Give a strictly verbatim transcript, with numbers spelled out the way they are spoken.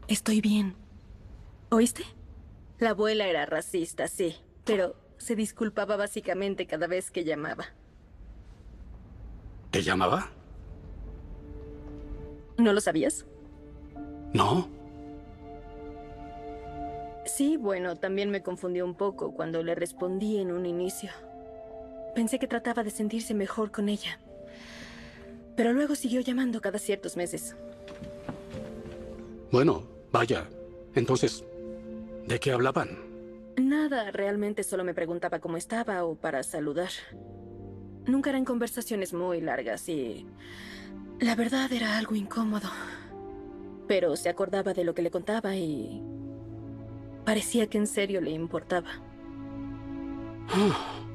Estoy bien. ¿Oíste? La abuela era racista, sí, pero se disculpaba básicamente cada vez que llamaba. ¿Te llamaba? ¿No lo sabías? No. Sí, bueno, también me confundió un poco cuando le respondí en un inicio. Pensé que trataba de sentirse mejor con ella. Pero luego siguió llamando cada ciertos meses. Bueno, vaya. Entonces, ¿de qué hablaban? Nada, realmente solo me preguntaba cómo estaba o para saludar. Nunca eran conversaciones muy largas y... la verdad era algo incómodo. Pero se acordaba de lo que le contaba y... parecía que en serio le importaba.